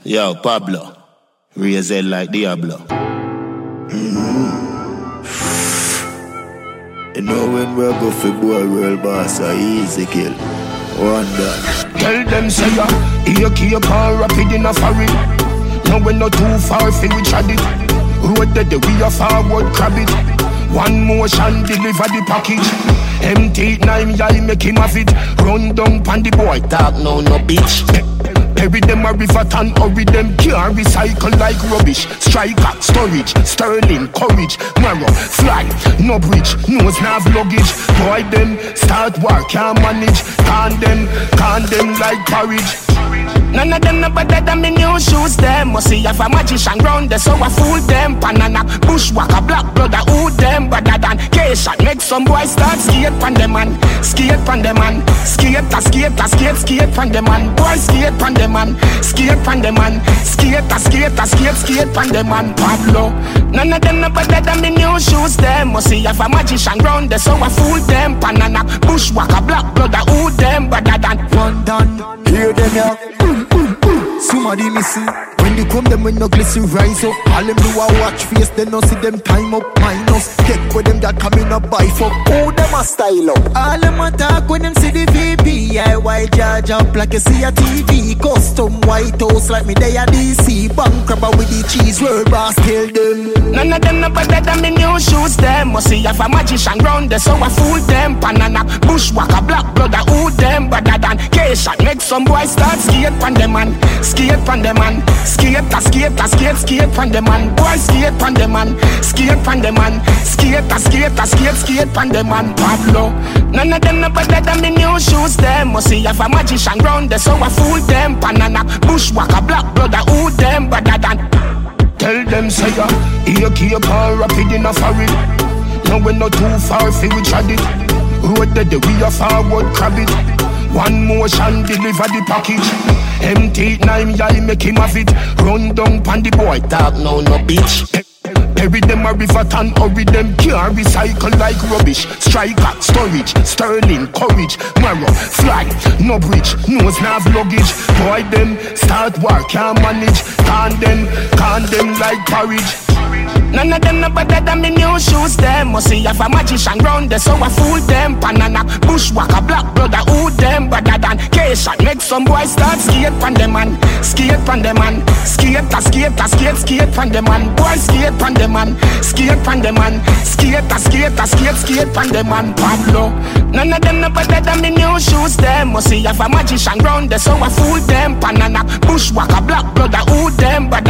Yo, Pablo, raise it like Diablo. You know when we go for boy world boss, I easy kill. One done. Tell them say ya, here keep on rapid in a foreign. Now we not too far fi we trad it. Road that we a forward crab it. One motion deliver the package. Empty 9 y'all make him have it. Run down pan the boy, talk no bitch. Bury them a river and hurry them. Can't recycle like rubbish. Striker, storage, sterling, courage. Narrow, fly, no bridge. Nose nav luggage. Boy them, start war, can't manage. Can them like porridge. None of them no better than me new shoes them. Must see have a magician round there, so I fool them. Panana, bushwhacker, black brother, who them better than K-shot. Make some boys start skate pan them man. Skate pan them man. Skate pan them man. Boy skate pan them man. Skate pan them man. Skate pan them man. Pablo. None of them no better than me new shoes them. Must see have a magician round there, so I fool them. Panana, bushwhacker, black brother, who them better than one done. Hear them ya. Somebody missing. When you come them when no glisten rise up. All them do a watch face, they no see them time up. Minus, check with them that come in a buy for. Oh, them a style up. All them a talk when them see the VP. Yeah, white charge up like you see a TV. Custom White House like me they a DC. Bank crabber with the cheese, world boss kill them. None of them no better than me new shoes them. Must see have a magician round there, so I fool them. Panana, bushwhacker, black brother, who them better than K-shot. Make some boys start skate pan them man. Skate pan them man. Skate pan them man. Boy skate pan them man. Skate pan them man. Skate pan them man. Pablo. None of them no better than me new shoes them. Must see have a magician round there, so I fool them. Panana, bushwhacker, black brother, who them better than. Tell them say ya, here keep on rapid in a foreign. Now we not too far fi we trad it. Road that we a forward crab it. One motion deliver the package. Empty 9 y'all make him have it. Run down pan the boy, talk no bitch. Bury them a river and hurry them. Can't recycle like rubbish. Striker, storage, sterling, courage. Narrow, fly, no bridge. Nose nav luggage. Boy them, start war, can't manage. Can them like porridge. None of them no better than me new shoes them. Must see have a magician round there, so I fool them. Panana, bushwhacker, black brother, who them better than K-shot. Make some boys start skate pan them man. Skate pan them man. Skate pan them man. Boy skate pan them man. Skate pan them man. Skate pan them man. Pablo. None of them no better than me new shoes them. Must see have a magician round there, so I fool them. Panana, bushwhacker, black brother, who them better